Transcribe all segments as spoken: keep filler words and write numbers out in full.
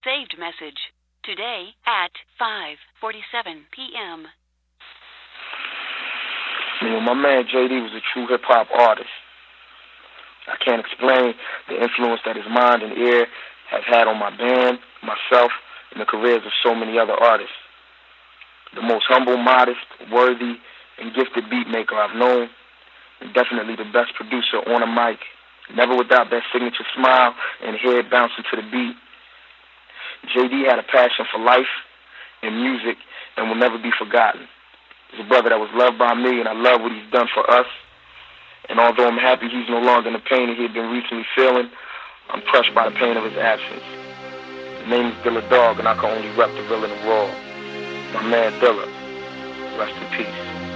Saved message. Today at five forty-seven p.m. You know, my man J D was a true hip-hop artist. I can't explain the influence that his mind and ear have had on my band, myself, and the careers of so many other artists. The most humble, modest, worthy, and gifted beat maker I've known, and definitely the best producer on a mic, never without that signature smile and head bouncing to the beat. J D had a passion for life and music and will never be forgotten. He's a brother that was loved by me, and I love what he's done for us. And although I'm happy he's no longer in the pain that he had been recently feeling, I'm crushed by the pain of his absence. His name is Dilla Dog, and I can only rep the real and the raw. My man Dilla, rest in peace.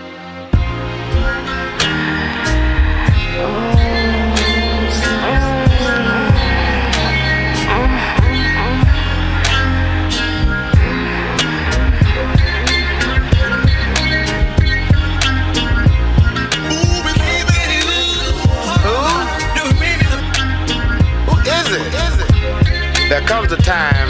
There comes a time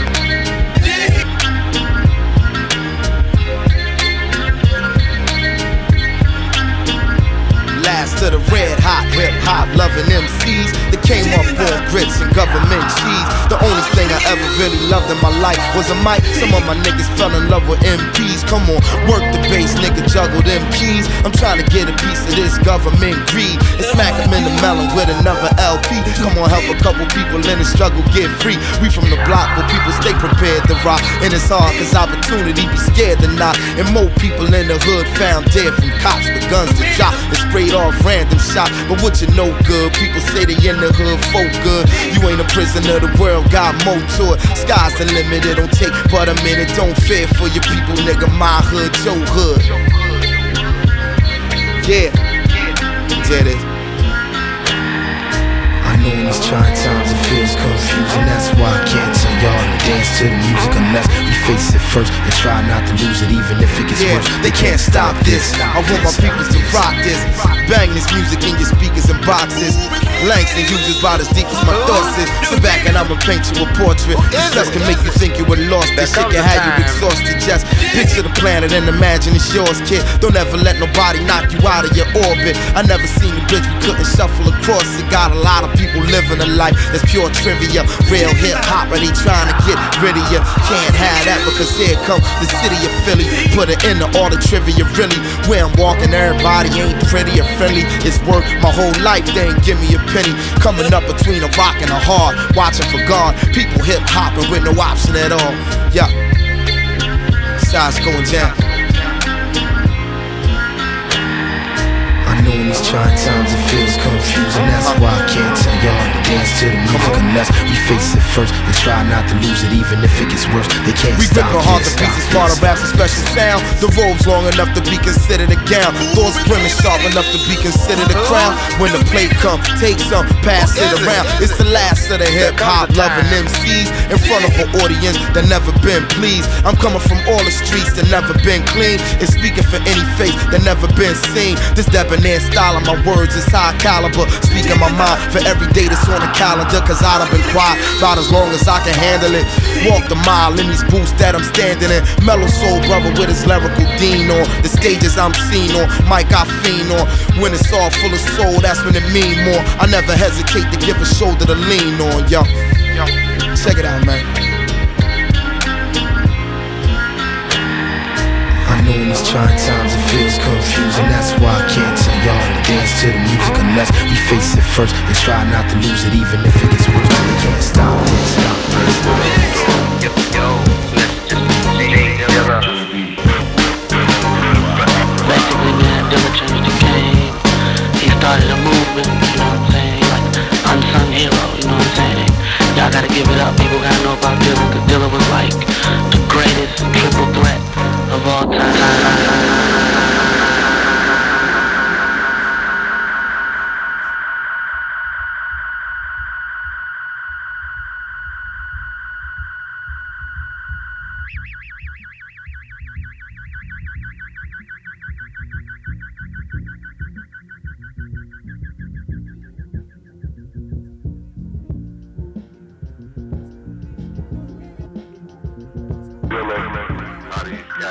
last to the red hot hip hop loving M Cs that came up on grits and government cheese. The only thing I ever really loved in my life was a mic. Some of my niggas fell in love with M Ps. Come on, work the bass, nigga, juggle them keys. I'm trying to get a piece of this government greed and smack them in the melon with another L P. Come on, help a couple people in the struggle get free. We from the block where people stay prepared to rock, and it's hard cause opportunity be scared to knock. And more people in the hood found dead from cops with guns to drop and sprayed off random shot. But what you know good, people say they in the hood folk good. You ain't a prisoner, the world got more to it. Sky's the limit, it don't take but a minute. Don't fear for your people, nigga, my hood, your hood. Yeah, did it. I know in these trying times it feels confusing. That's why I can't tell y'all to dance to the music unless we face it first and try not to lose it, even if it gets yeah, worse. They can't stop this. I want my people to rock this. Bang this music in your speakers and boxes. Langston uses about as deep as my thoughts is. Sit back and I'ma paint you a portrait. This less can make you think you were lost. This shit can have you exhausted. Just picture the planet and imagine it's yours, kid. Don't ever let nobody knock you out of your orbit. I never seen a bridge we couldn't shuffle across it. Got a lot of people living a life that's pure trivia. Real hip hop, and they trying to get rid of you. Can't have that because here come the city of Philly. Put it in the all the trivia, really. Where I'm walking, everybody ain't pretty or friendly. It's work my whole life, they ain't give me a penny. Coming up between a rock and a hard, watching for God. People hip hopping with no option at all. Yeah, sides going down. I know in these trying times it feels confusing. That's why I can't tell y'all to dance to the music unless we face it first and try not to lose it, even if it gets worse. They can't we stop. We rip our heart to pieces, part of rap's a special sound. The robe's long enough to be considered a gown. Thoughts brimming sharp enough to be considered a crown. When the plate come, take some, pass it around. It's the last of the hip hop loving M Cs in front of an audience that never been pleased. I'm coming from all the streets that never been clean and speaking for any face that never been seen. This debonair style of my words is high caliber. Speaking my mind for every day that's on the calendar. Cause I done been quiet about as long as I can handle it. Walk the mile in these boots that I'm standing in. Mellow soul brother with his lyrical dean on. The stages I'm seen on, mic I fiend on. When it's all full of soul, that's when it mean more. I never hesitate to give a shoulder to lean on, yo. Check it out, man. I know in these trying times it feels confusing. That's why I can't tell y'all to dance to the music unless we face it first and try not to lose it, even if it gets worse. We can't stop this. Stop this. Yo, yo, let's just say Dilla. Basically, man, Dilla changed the game. He started a movement, you know what I'm saying? Like unsung hero, you know what I'm saying? Y'all gotta give it up. People gotta know about Dilla, cause Dilla was like the greatest triple threat of all time.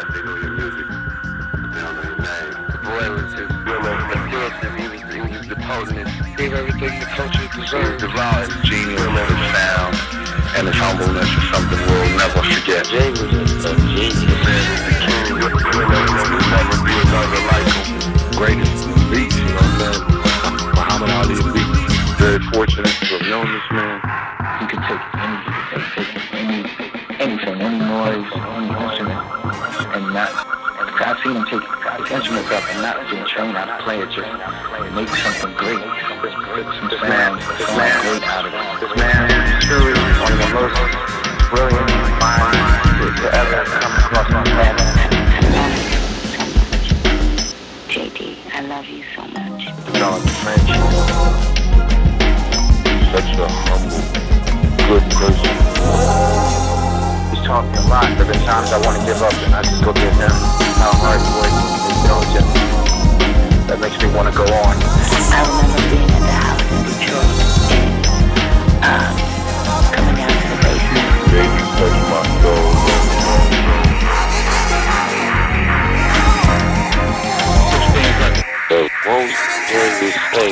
dig on your music. I don't know your name. The boy was just feeling ridiculous. He was, he was just the potent. Gave everything the culture deserved. He was devout. His genius, his sound, and his humbleness is something we'll never forget. Jay was a, a genius. The man is the king. There will never be another like him. Greatest beats, you know what I'm saying? Muhammad Ali beat. Very fortunate to have known this man. He could take any, he could take any, anything, any noise, any instrument, and not. I've seen him take instruments up and not being trained how to play it, just make something great, some sound, sound great out of it. This man is truly one of the most brilliant minds to ever come across my planet. J D, I love you so much. John French, such a humble, good person. He's taught me a lot. There have been times I want to give up and I just look at him, how hard he works, his diligence. That makes me want to go on. I remember being in the house in Detroit, um, coming down to the basement. Baby, touch my soul. The most glorious thing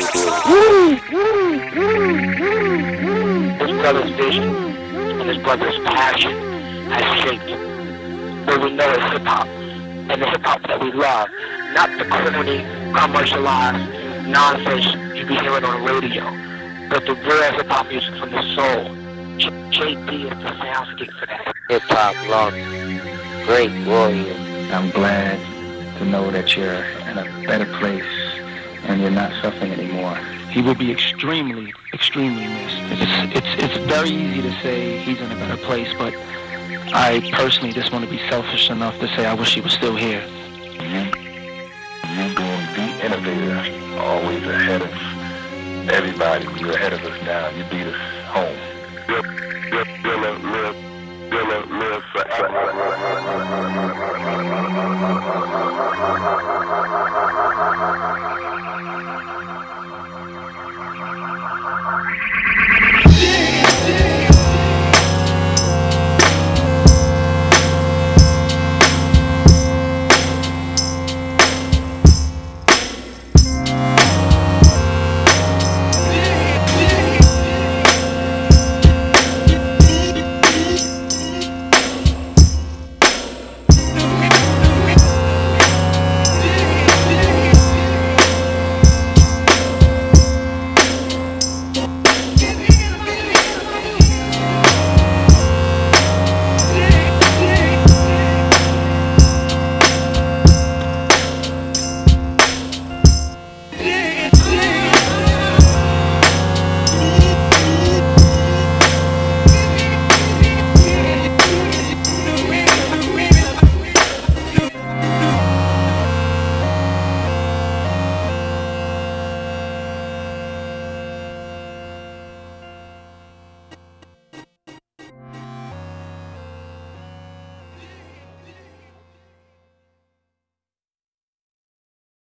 is his brother's vision and his brother's passion has shaped what we know as hip-hop, and the hip-hop that we love, not the corny, commercialized nonsense you be hearing on the radio, but the real hip-hop music from the soul. J D is the soundscape for that. Hip-hop lost great warrior. I'm glad to know that you're in a better place and you're not suffering anymore. He will be extremely, extremely missed. It's, it's, it's very easy to say he's in a better place, but I personally just want to be selfish enough to say I wish he was still here. You, you being the innovator, always ahead of everybody. You're ahead of us now. You beat us home. Yep, yep, yep.